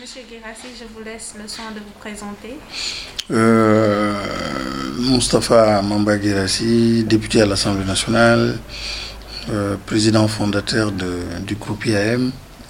Monsieur Guirassy, je vous laisse le soin de vous présenter. Moustapha Mamba Guirassy, député à l'Assemblée nationale, président fondateur du groupe IAM,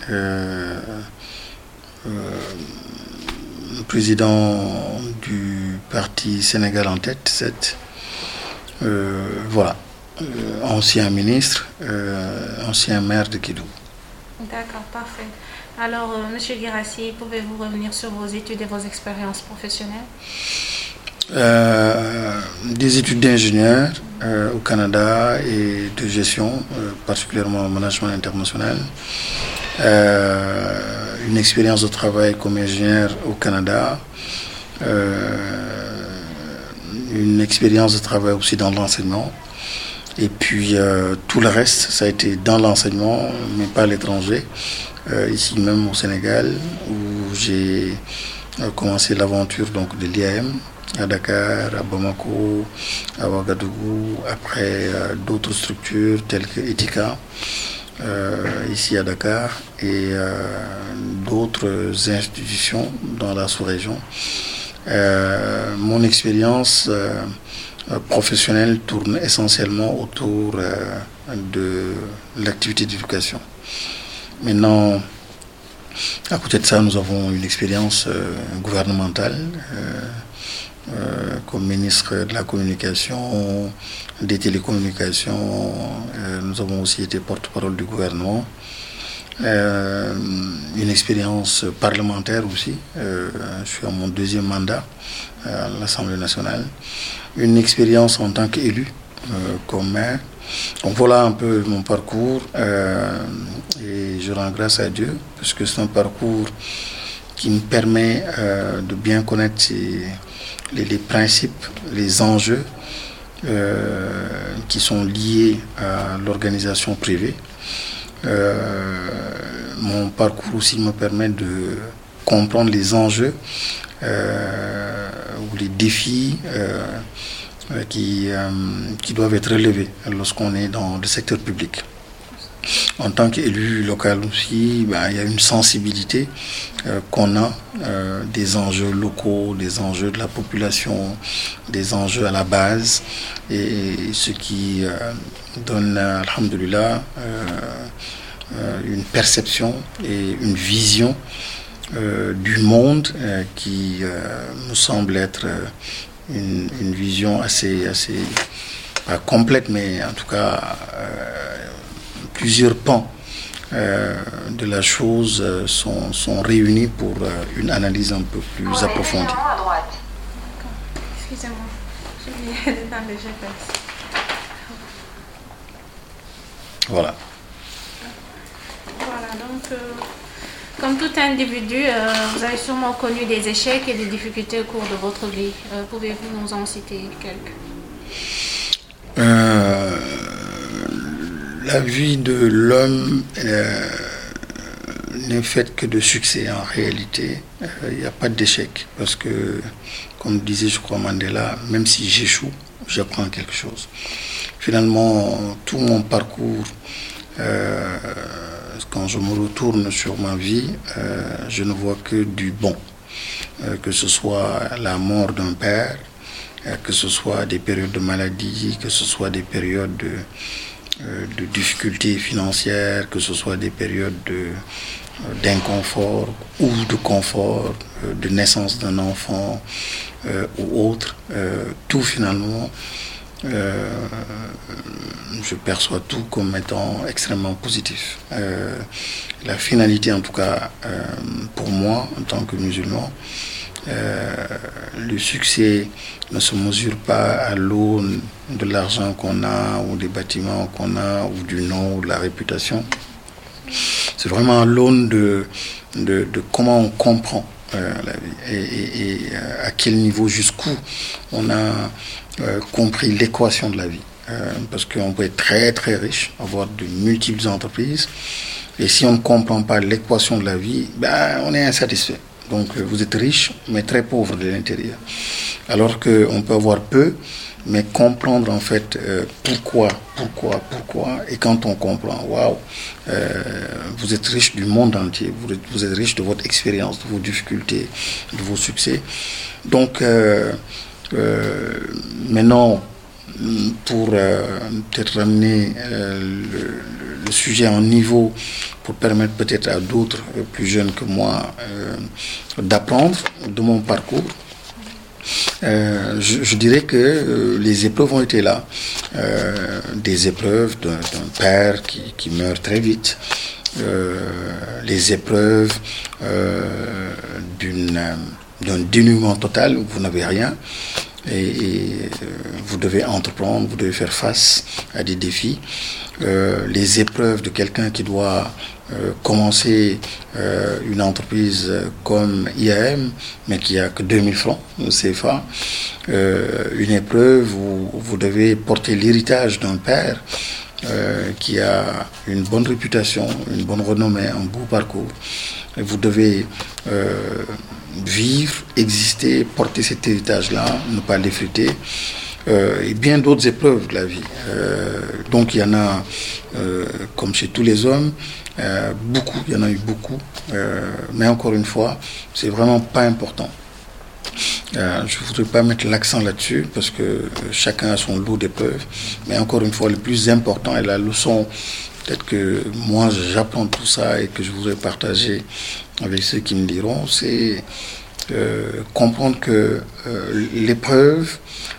président du parti Sénégal en tête, 7. Voilà. Ancien ministre, ancien maire de Kidou. D'accord, parfait. Alors, Monsieur Guirassy, pouvez-vous revenir sur vos études et vos expériences professionnelles? Des études d'ingénieur au Canada et de gestion, particulièrement en management international. Une expérience de travail comme ingénieur au Canada. Une expérience de travail aussi dans l'enseignement. Et puis tout le reste, ça a été dans l'enseignement, mais pas à l'étranger. Ici même au Sénégal, où j'ai commencé l'aventure donc de l'IAM à Dakar, à Bamako, à Ouagadougou, après d'autres structures telles que Etika, ici à Dakar, et d'autres institutions dans la sous-région. Mon expérience professionnelle tourne essentiellement autour de l'activité d'éducation. Maintenant, à côté de ça, nous avons une expérience gouvernementale comme ministre de la communication, des télécommunications. Nous avons aussi été porte-parole du gouvernement. Une expérience parlementaire aussi. Je suis à mon 2e mandat à l'Assemblée nationale. Une expérience en tant qu'élu comme maire. Donc voilà un peu mon parcours et je rends grâce à Dieu parce que c'est un parcours qui me permet de bien connaître les principes, les enjeux qui sont liés à l'organisation privée. Mon parcours aussi me permet de comprendre les enjeux ou les défis qui doivent être relevés lorsqu'on est dans le secteur public. En tant qu'élu local aussi, il y a une sensibilité qu'on a des enjeux locaux, des enjeux de la population, des enjeux à la base, et ce qui donne, alhamdoulilah, une perception et une vision du monde qui me semble être une vision assez pas complète, mais en tout cas plusieurs pans de la chose sont réunis pour une analyse un peu plus approfondie. Excusez-moi, je vais dans le GPS. Voilà. Voilà, donc comme tout individu, vous avez sûrement connu des échecs et des difficultés au cours de votre vie. Pouvez-vous nous en citer quelques? La vie de l'homme n'est faite que de succès en réalité. Il n'y a pas d'échec parce que, comme disait je crois Mandela, même si j'échoue, j'apprends quelque chose. Finalement, tout mon parcours, quand je me retourne sur ma vie, je ne vois que du bon. Que ce soit la mort d'un père, que ce soit des périodes de maladie, que ce soit des périodes de difficultés financières, que ce soit des périodes d'inconfort ou de confort, de naissance d'un enfant ou autre. Tout finalement, je perçois tout comme étant extrêmement positif. La finalité, en tout cas, pour moi, en tant que musulman, le succès ne se mesure pas à l'aune de l'argent qu'on a ou des bâtiments qu'on a ou du nom ou de la réputation. C'est vraiment à l'aune de comment on comprend la vie et à quel niveau, jusqu'où on a compris l'équation de la vie. Parce qu'on peut être très très riche, avoir de multiples entreprises, et si on ne comprend pas l'équation de la vie, on est insatisfait. Donc vous êtes riche, mais très pauvre de l'intérieur. Alors qu'on peut avoir peu, mais comprendre en fait pourquoi. Et quand on comprend, waouh, vous êtes riche du monde entier, vous êtes riche de votre expérience, de vos difficultés, de vos succès. Donc maintenant, pour peut-être ramener le sujet en niveau, pour permettre peut-être à d'autres plus jeunes que moi d'apprendre de mon parcours, je dirais que les épreuves ont été là. Des épreuves d'un père qui meurt très vite, les épreuves d'un dénuement total où vous n'avez rien et vous devez entreprendre, vous devez faire face à des défis. Les épreuves de quelqu'un qui doit commencer une entreprise comme IAM, mais qui a que 2000 francs CFA, une épreuve où vous devez porter l'héritage d'un père qui a une bonne réputation, une bonne renommée, un beau parcours. Et vous devez vivre, exister, porter cet héritage-là, ne pas l'effriter. Et bien d'autres épreuves de la vie. Donc il y en a, comme chez tous les hommes, beaucoup, il y en a eu beaucoup. Mais encore une fois, c'est vraiment pas important. Je ne voudrais pas mettre l'accent là-dessus parce que chacun a son lot d'épreuves. Mais encore une fois, le plus important est la leçon. Peut-être que moi j'apprends tout ça et que je voudrais partager avec ceux qui me diront, c'est comprendre que l'épreuve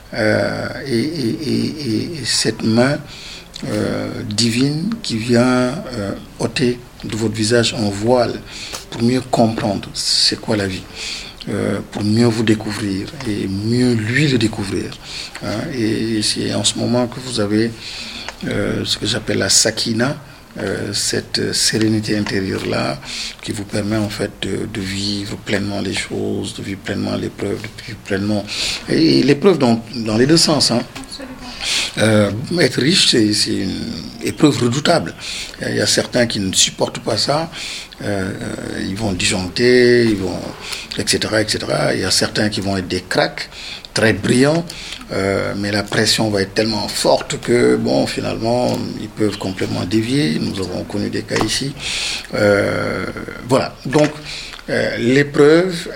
et cette main divine qui vient ôter de votre visage un voile pour mieux comprendre c'est quoi la vie, pour mieux vous découvrir et mieux lui le découvrir. Et c'est en ce moment que vous avez ce que j'appelle la sakina, cette sérénité intérieure-là qui vous permet en fait de vivre pleinement les choses, de vivre pleinement l'épreuve, de vivre pleinement... Et l'épreuve dans les deux sens. Être riche, c'est une épreuve redoutable. Il y a certains qui ne supportent pas ça. Ils vont disjoncter, etc., etc. Il y a certains qui vont être des cracks, très brillants, mais la pression va être tellement forte que, bon, finalement, ils peuvent complètement dévier. Nous avons connu des cas ici. Voilà. Donc, l'épreuve,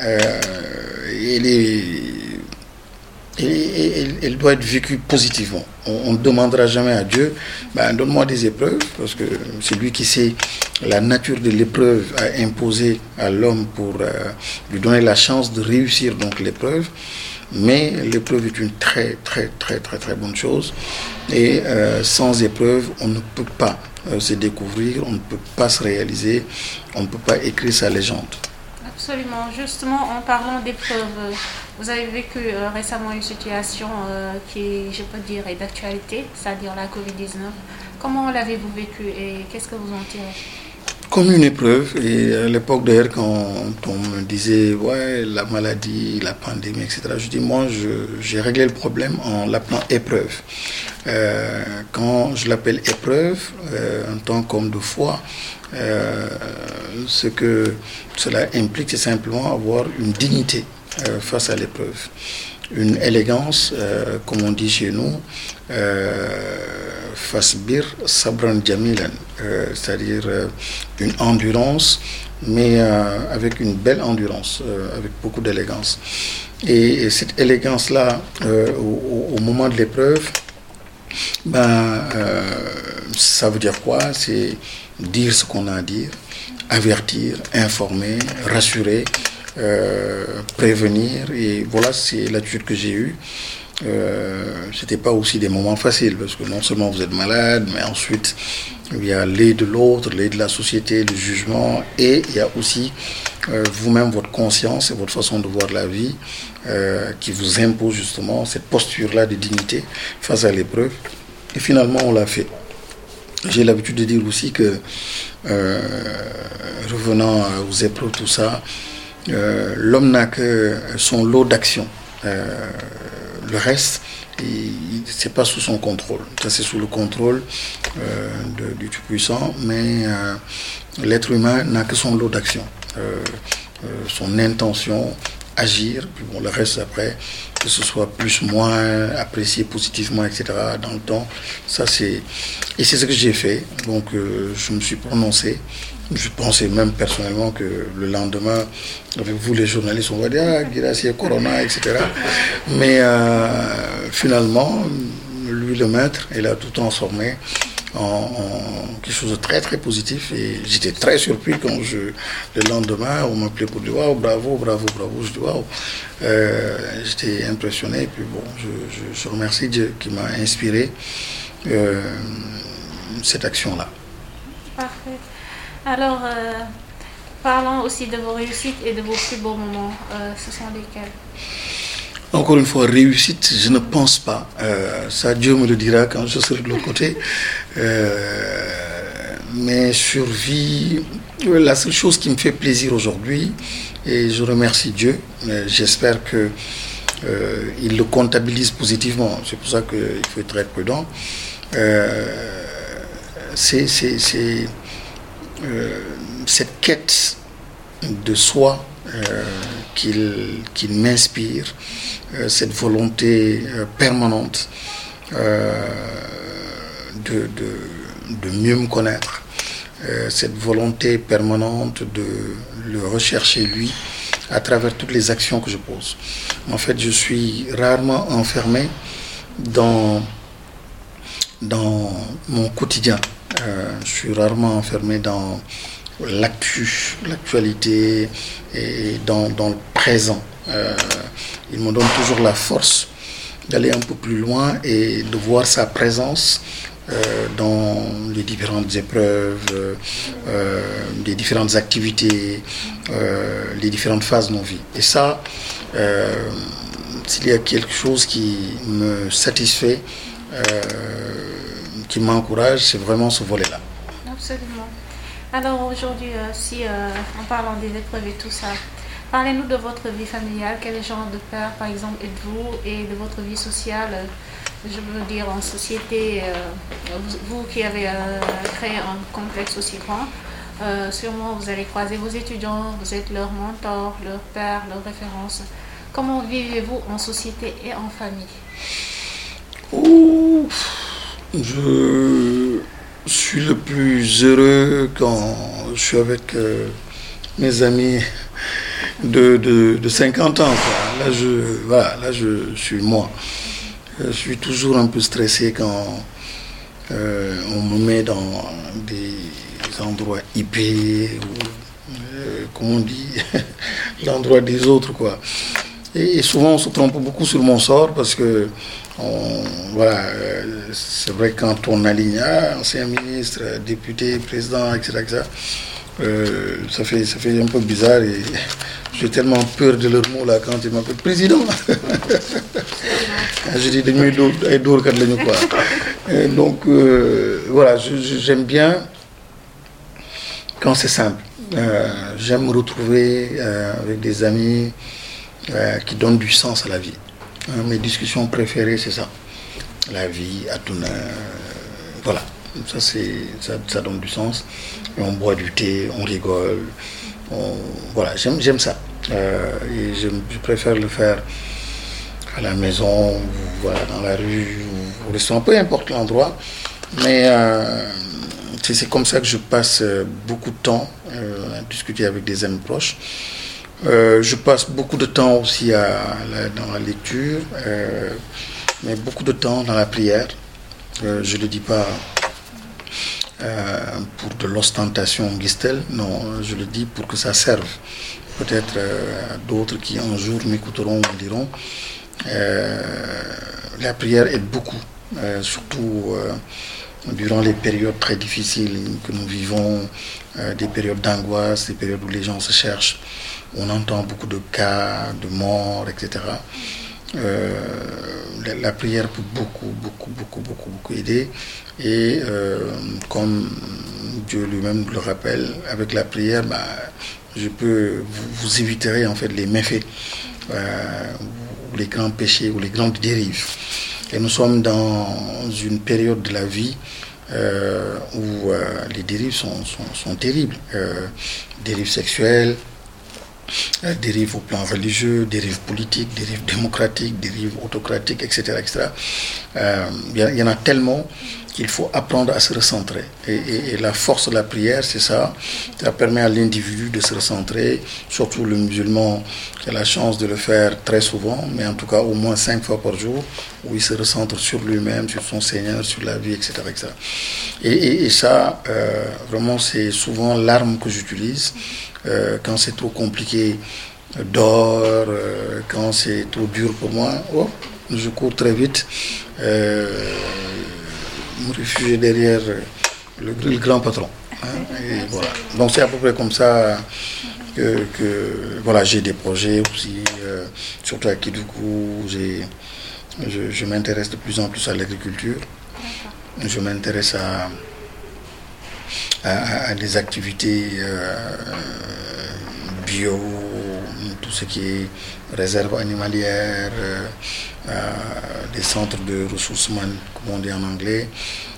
elle doit être vécue positivement. On ne demandera jamais à Dieu, donne-moi des épreuves, parce que c'est lui qui sait la nature de l'épreuve à imposer à l'homme pour lui donner la chance de réussir donc l'épreuve. Mais l'épreuve est une très bonne chose. Et sans épreuve, on ne peut pas se découvrir, on ne peut pas se réaliser, on ne peut pas écrire sa légende. Absolument. Justement, en parlant d'épreuves, vous avez vécu récemment une situation qui, je peux dire, est d'actualité, c'est-à-dire la Covid-19. Comment l'avez-vous vécu et qu'est-ce que vous en tirez ? Comme une épreuve, et à l'époque d'ailleurs quand on me disait ouais la maladie, la pandémie, etc., je dis moi j'ai réglé le problème en l'appelant épreuve. Quand je l'appelle épreuve, en tant qu'homme de foi, ce que cela implique, c'est simplement avoir une dignité face à l'épreuve, une élégance, comme on dit chez nous, fasbir sabran jamilan, c'est-à-dire une endurance, mais avec une belle endurance, avec beaucoup d'élégance. Et cette élégance-là, au moment de l'épreuve, ça veut dire quoi? C'est dire ce qu'on a à dire, avertir, informer, rassurer, prévenir. Et voilà, c'est l'attitude que j'ai eue. C'était pas aussi des moments faciles parce que non seulement vous êtes malade, mais ensuite il y a l'œil de l'autre, l'œil de la société, le jugement, et il y a aussi vous-même votre conscience et votre façon de voir la vie qui vous impose justement cette posture-là de dignité face à l'épreuve. Et finalement on l'a fait. J'ai l'habitude de dire aussi que revenant aux épreuves, tout ça, l'homme n'a que son lot d'action. Le reste, c'est pas sous son contrôle. Ça, c'est sous le contrôle du Tout-Puissant, mais l'être humain n'a que son lot d'action. son intention, agir, puis bon, le reste après, que ce soit plus, moins, apprécié positivement, etc. dans le temps, ça c'est... Et c'est ce que j'ai fait, donc je me suis prononcé. Je pensais même personnellement que le lendemain, avec vous les journalistes, on va dire « Ah, Guirassy, Corona, etc. » Mais finalement, lui le maître, il a tout transformé en quelque chose de très très positif, et j'étais très surpris quand le lendemain on m'appelait pour dire waouh, bravo, bravo, bravo. Je dis waouh, j'étais impressionné, et puis bon, je remercie Dieu qui m'a inspiré cette action-là. Parfait. Alors, parlons aussi de vos réussites et de vos plus beaux moments. Ce sont lesquels? Encore une fois, réussite, je ne pense pas. Ça, Dieu me le dira quand je serai de l'autre côté. Mais survie, la seule chose qui me fait plaisir aujourd'hui, et je remercie Dieu, j'espère que il le comptabilise positivement. C'est pour ça qu'il faut être très prudent. C'est cette quête de soi qu'il m'inspire, cette volonté permanente de mieux me connaître, cette volonté permanente de le rechercher lui à travers toutes les actions que je pose. En fait, je suis rarement enfermé dans mon quotidien. Je suis rarement enfermé dans l'actualité et dans le présent. Il me donne toujours la force d'aller un peu plus loin et de voir sa présence dans les différentes épreuves, les différentes activités, les différentes phases de nos vies. Et ça, s'il y a quelque chose qui me satisfait, qui m'encourage, c'est vraiment ce volet-là. Absolument. Alors aujourd'hui, en parlant des épreuves et tout ça, parlez-nous de votre vie familiale. Quel genre de père, par exemple, êtes-vous, et de votre vie sociale, je veux dire en société, vous qui avez créé un complexe aussi grand, sûrement vous allez croiser vos étudiants, vous êtes leur mentor, leur père, leur référence. Comment vivez-vous en société et en famille? Je suis le plus heureux quand je suis avec mes amis de 50 ans. Quoi. Là, je suis moi. Je suis toujours un peu stressé quand on me met dans des endroits IP, ou, comment on dit, l'endroit des autres, quoi. Et souvent, on se trompe beaucoup sur mon sort parce que, c'est vrai que quand on aligne ancien ministre, député, président, etc., ça fait un peu bizarre, et j'ai tellement peur de leurs mots là quand ils m'appellent président. Je dis quoi. Donc voilà, j'aime bien quand c'est simple. J'aime me retrouver avec des amis qui donnent du sens à la vie. Mes discussions préférées, c'est ça. La vie, Aduna, voilà. Ça donne du sens. Et on boit du thé, on rigole. Voilà, j'aime ça. Et je préfère le faire à la maison, ou, voilà, dans la rue, ou au restaurant, peu importe l'endroit. Mais c'est comme ça que je passe beaucoup de temps à discuter avec des amis proches. Je passe beaucoup de temps aussi dans la lecture, mais beaucoup de temps dans la prière. Je ne le dis pas pour de l'ostentation guistelle, non, je le dis pour que ça serve. Peut-être à d'autres qui un jour m'écouteront ou me diront. La prière aide beaucoup, surtout durant les périodes très difficiles que nous vivons, des périodes d'angoisse, des périodes où les gens se cherchent. On entend beaucoup de cas, de morts, etc. La prière peut beaucoup aider. Et comme Dieu lui-même le rappelle, avec la prière, vous éviterez en fait les méfaits, ou les grands péchés, ou les grandes dérives. Et nous sommes dans une période de la vie où les dérives sont terribles. Dérives sexuelles, dérives au plan religieux, dérives politiques, dérives démocratiques, dérives autocratiques, etc. etc. Il y en a tellement qu'il faut apprendre à se recentrer. Et la force de la prière, c'est ça. Ça permet à l'individu de se recentrer, surtout le musulman qui a la chance de le faire très souvent, mais en tout cas au moins 5 fois par jour, où il se recentre sur lui-même, sur son Seigneur, sur la vie, etc. etc. Et ça, vraiment, c'est souvent l'arme que j'utilise. Quand c'est trop compliqué dehors, quand c'est trop dur pour moi, je cours très vite, me réfugier derrière le grand patron. Hein, et voilà. Donc c'est à peu près comme ça que voilà, j'ai des projets aussi, surtout à Kédougou, je m'intéresse de plus en plus à l'agriculture, je m'intéresse à des activités bio, tout ce qui est réserve animalière, des centres de ressources humaines, comme on dit en anglais.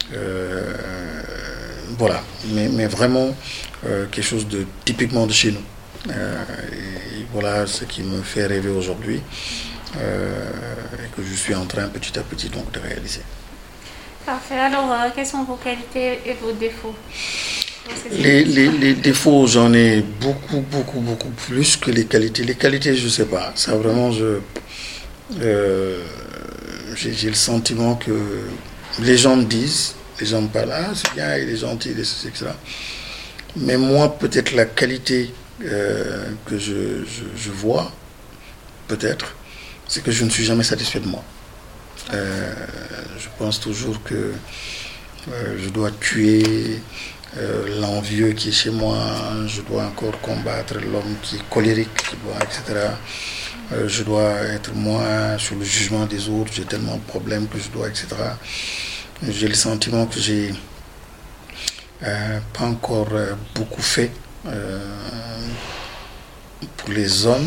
Voilà, mais vraiment quelque chose de typiquement de chez nous. Et voilà ce qui me fait rêver aujourd'hui et que je suis en train petit à petit donc de réaliser. Parfait. Alors, quelles sont vos qualités et vos défauts? Les défauts, j'en ai beaucoup plus que les qualités. Les qualités, je ne sais pas. Ça, vraiment, j'ai le sentiment que les gens me disent, les gens me parlent, ah, c'est bien, il est gentil, etc. Mais moi, peut-être la qualité que je vois, peut-être, c'est que je ne suis jamais satisfait de moi. Je pense toujours que je dois tuer l'envieux qui est chez moi, je dois encore combattre l'homme qui est colérique, etc. Je dois être moi sur le jugement des autres, j'ai tellement de problèmes que je dois, etc. J'ai le sentiment que j'ai pas encore beaucoup fait pour les hommes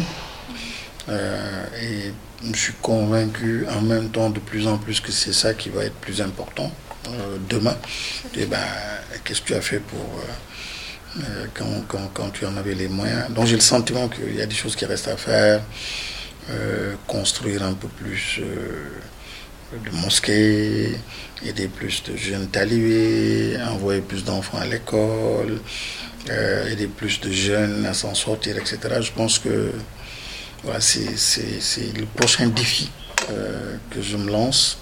et je suis convaincu en même temps de plus en plus que c'est ça qui va être plus important demain. Et qu'est-ce que tu as fait pour quand tu en avais les moyens? Donc j'ai le sentiment qu'il y a des choses qui restent à faire, construire un peu plus de mosquées, aider plus de jeunes talibés, envoyer plus d'enfants à l'école, aider plus de jeunes à s'en sortir, etc. Je pense que voilà, c'est le prochain défi que je me lance.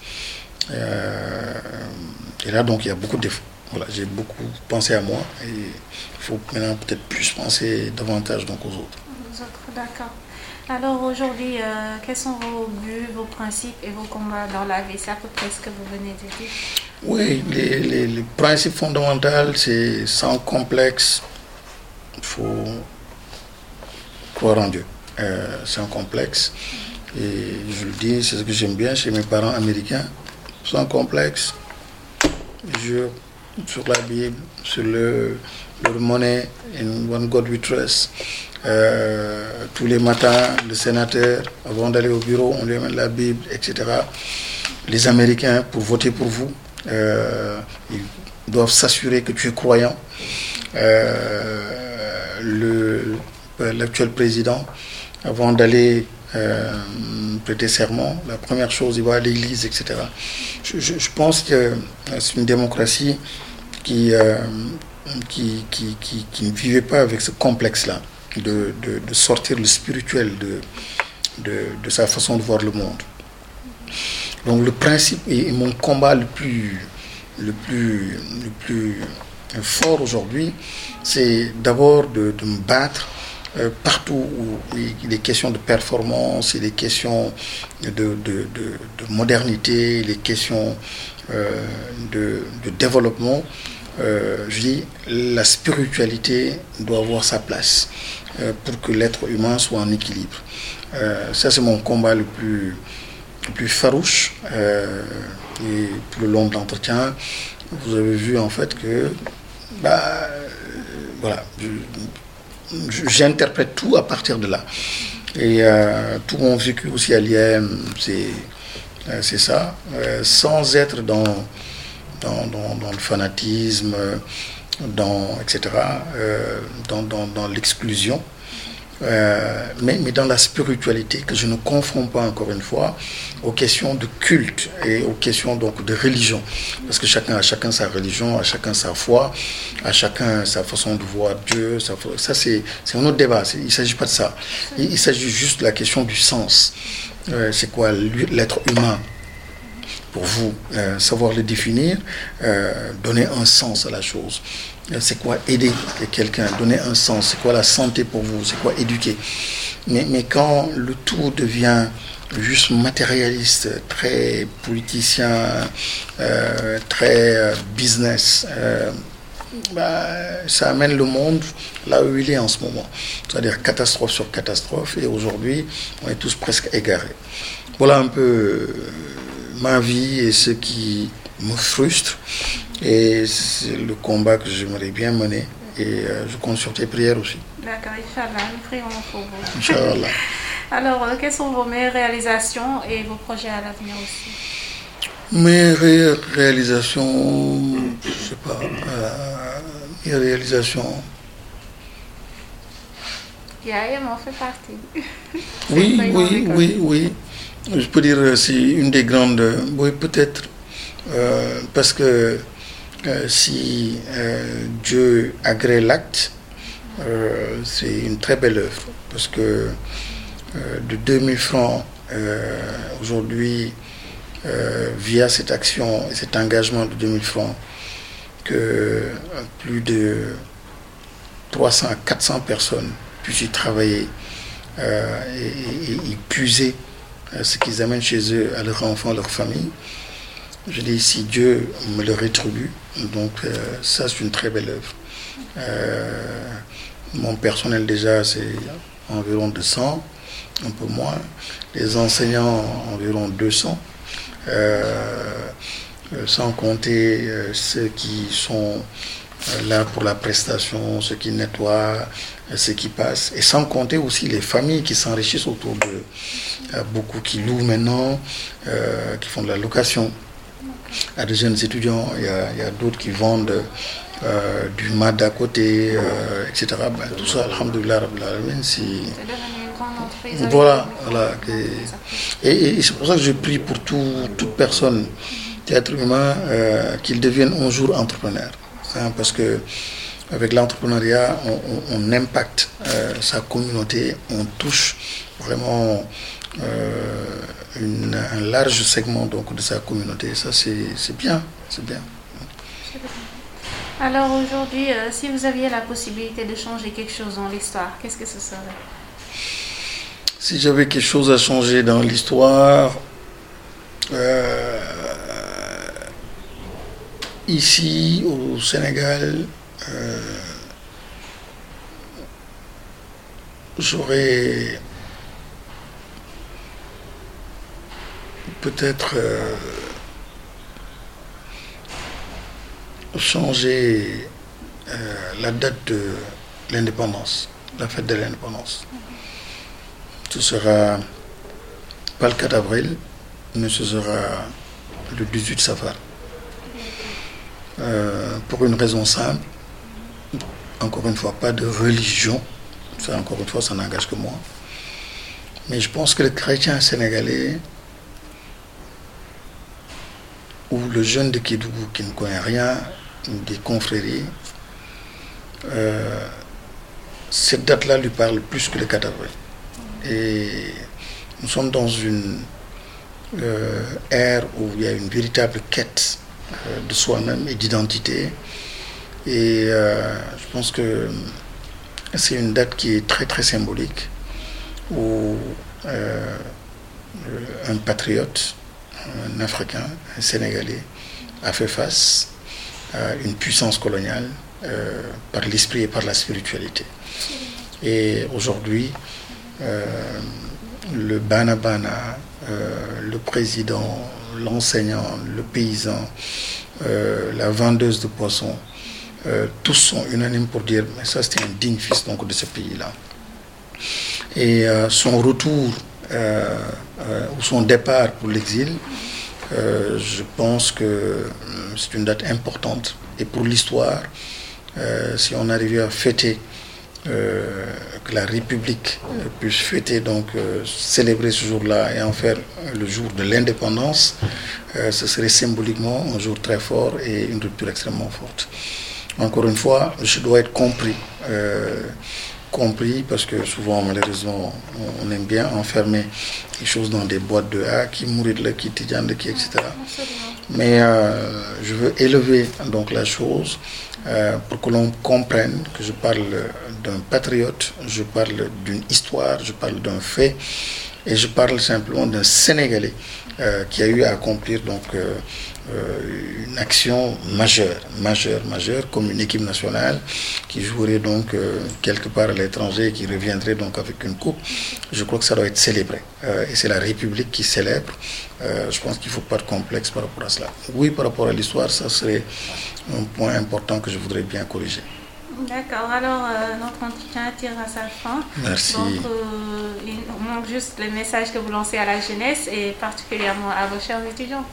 Et là, donc, il y a beaucoup de défauts. Voilà, j'ai beaucoup pensé à moi et il faut maintenant peut-être plus penser davantage donc, aux autres. Aux autres, d'accord. Alors aujourd'hui, quels sont vos buts, vos principes et vos combats dans la vie? C'est à peu près ce que vous venez de dire. Oui, les principes fondamentaux, c'est sans complexe, il faut croire en Dieu. Sans complexe. Et je le dis, c'est ce que j'aime bien chez mes parents américains. Sans complexe, je sur la Bible, sur leur monnaie, in one God we trust. Tous les matins, le sénateur, avant d'aller au bureau, on lui amène la Bible, etc. Les Américains, pour voter pour vous, ils doivent s'assurer que tu es croyant. L'actuel président, avant d'aller prêter serment, la première chose, il va à l'église, etc. Je pense que c'est une démocratie qui ne vivait pas avec ce complexe-là, de sortir le spirituel de sa façon de voir le monde. Donc le principe et mon combat le plus fort aujourd'hui, c'est d'abord de me battre partout où il est question de performance, il est question de modernité, il est question de développement. Je dis, la spiritualité doit avoir sa place pour que l'être humain soit en équilibre. Ça, c'est mon combat le plus farouche. Et tout le long de l'entretien, vous avez vu en fait que voilà, j'interprète tout à partir de là. Et tout mon vécu aussi à l'IAM, c'est ça, sans être dans le fanatisme, etc., dans l'exclusion. mais dans la spiritualité, que je ne confonds pas encore une fois aux questions de culte et aux questions donc de religion. Parce que chacun a sa religion, à chacun sa foi, à chacun sa façon de voir Dieu. Ça, c'est un autre débat. Il ne s'agit pas de ça. Il s'agit juste de la question du sens. C'est quoi l'être humain pour vous, savoir le définir, donner un sens à la chose. C'est quoi aider quelqu'un, donner un sens, c'est quoi la santé pour vous, c'est quoi éduquer. Mais quand le tout devient juste matérialiste, très politicien, très business, ça amène le monde là où il est en ce moment. C'est-à-dire catastrophe sur catastrophe, et aujourd'hui, on est tous presque égarés. Voilà un peu ma vie et ce qui me frustre, et c'est le combat que j'aimerais bien mener, et je compte sur tes prières aussi. D'accord, Inch'Allah, nous prions pour vous. Inch'Allah. Alors, quelles sont vos meilleures réalisations et vos projets à l'avenir aussi? Mes réalisations, je ne sais pas, mes réalisations. Yaya m'en fait partie. Oui. Je peux dire c'est une des grandes. Oui, peut-être. Parce que si Dieu agrée l'acte, c'est une très belle œuvre. Parce que de 2000 francs, aujourd'hui, via cette action et cet engagement de 2000 francs, que plus de 300 à 400 personnes puissent y travailler et y puiser ce qu'ils amènent chez eux à leurs enfants, leur famille. Je dis, si Dieu me le rétribue, donc ça c'est une très belle œuvre. Mon personnel déjà c'est environ 200, un peu moins. Les enseignants environ 200. Sans compter ceux qui sont là pour la prestation, ceux qui nettoient, ceux qui passent, et sans compter aussi les familles qui s'enrichissent autour d'eux. Il y a beaucoup qui louent maintenant, qui font de la location à des jeunes étudiants. Il y a d'autres qui vendent du mat à côté, etc. Tout ça, alhamdoulilah, rabbil alamin, voilà. Et c'est pour ça que je prie pour toute personne, être humain, qu'il devienne un jour entrepreneur. Parce que avec l'entrepreneuriat, on impacte sa communauté, on touche vraiment un large segment donc, de sa communauté. Ça, c'est bien. Alors aujourd'hui, si vous aviez la possibilité de changer quelque chose dans l'histoire, qu'est-ce que ce serait? Si j'avais quelque chose à changer dans l'histoire, ici au Sénégal, j'aurais peut-être changé la date de l'indépendance, la fête de l'indépendance. Ce sera pas le 4 avril, mais ce sera le 18 Safar. Pour une raison simple, encore une fois, pas de religion, ça encore une fois, ça n'engage que moi. Mais je pense que le chrétien sénégalais ou le jeune de Kédougou qui ne connaît rien des confréries, cette date-là lui parle plus que le 4 avril. Et nous sommes dans une ère où il y a une véritable quête de soi-même et d'identité. Et je pense que c'est une date qui est très très symbolique, où un patriote, un Africain, un Sénégalais, a fait face à une puissance coloniale par l'esprit et par la spiritualité. Et aujourd'hui, le Bana, le président, l'enseignant, le paysan, la vendeuse de poissons, tous sont unanimes pour dire mais ça c'était un digne fils donc, de ce pays-là. Et son retour ou son départ pour l'exil, je pense que c'est une date importante. Et pour l'histoire, si on arrivait à fêter que la République puisse fêter, donc célébrer ce jour-là et en faire le jour de l'indépendance, ce serait symboliquement un jour très fort et une rupture extrêmement forte. Encore une fois, je dois être compris. Compris parce que souvent malheureusement on aime bien enfermer les choses dans des boîtes de qui mourir là, qui tidiane, qui etc. Mais je veux élever donc la chose pour que l'on comprenne que je parle d'un patriote, je parle d'une histoire, je parle d'un fait et je parle simplement d'un Sénégalais qui a eu à accomplir donc une action majeure comme une équipe nationale qui jouerait donc quelque part à l'étranger et qui reviendrait donc avec une coupe. Je crois que ça doit être célébré et c'est la République qui célèbre. Je pense qu'il ne faut pas de complexe par rapport à cela. Oui, par rapport à l'histoire, ça serait un point important que je voudrais bien corriger. D'accord, alors notre entretien tire à sa fin. Merci. Donc il manque juste le message que vous lancez à la jeunesse et particulièrement à vos chers étudiants.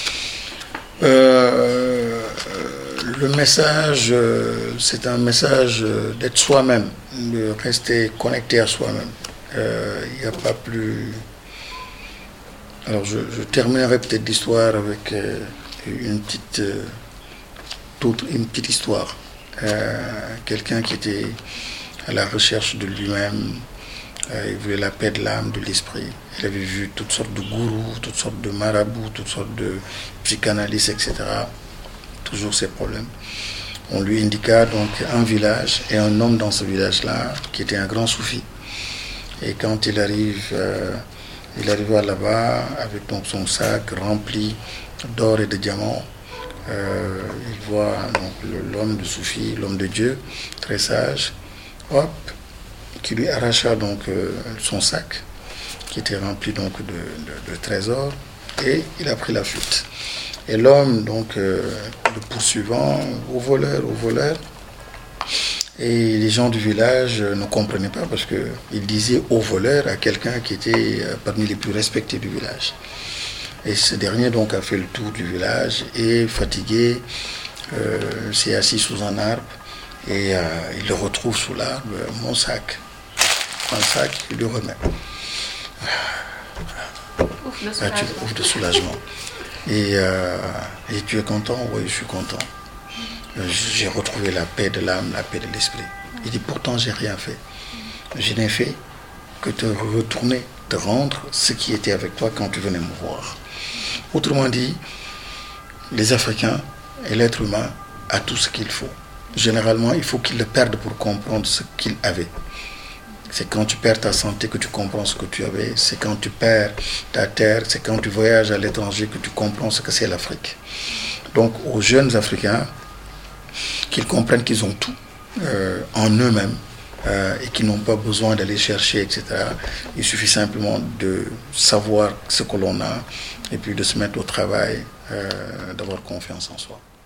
Le message, c'est un message d'être soi-même, de rester connecté à soi-même. Il n'y a pas plus... Alors je terminerai peut-être l'histoire avec une petite histoire. Quelqu'un qui était à la recherche de lui-même, il voulait la paix de l'âme, de l'esprit. Il avait vu toutes sortes de gourous, toutes sortes de marabouts, toutes sortes de psychanalystes, etc. Toujours ces problèmes. On lui indiqua donc un village et un homme dans ce village-là qui était un grand soufi. Et quand il arriva là-bas avec donc son sac rempli d'or et de diamants. Il voit donc l'homme de soufi, l'homme de Dieu, très sage, qui lui arracha donc son sac, qui était rempli donc de trésors, et il a pris la fuite. Et l'homme donc le poursuivant au voleur, et les gens du village ne comprenaient pas parce qu'il disait au voleur à quelqu'un qui était parmi les plus respectés du village. Et ce dernier donc a fait le tour du village et fatigué, s'est assis sous un arbre et il le retrouve sous l'arbre, mon sac. Un sac, il lui remet. Ouf de soulagement. Et tu es content? Oui, je suis content. J'ai retrouvé la paix de l'âme, la paix de l'esprit. Il dit pourtant j'ai rien fait. Je n'ai fait que te retourner, te rendre ce qui était avec toi quand tu venais me voir. Autrement dit, les Africains et l'être humain a tout ce qu'il faut. Généralement, il faut qu'ils le perdent pour comprendre ce qu'il avait. C'est quand tu perds ta santé que tu comprends ce que tu avais. C'est quand tu perds ta terre, c'est quand tu voyages à l'étranger que tu comprends ce que c'est l'Afrique. Donc, aux jeunes Africains, qu'ils comprennent qu'ils ont tout en eux-mêmes et qu'ils n'ont pas besoin d'aller chercher, etc. Il suffit simplement de savoir ce que l'on a et puis de se mettre au travail, d'avoir confiance en soi.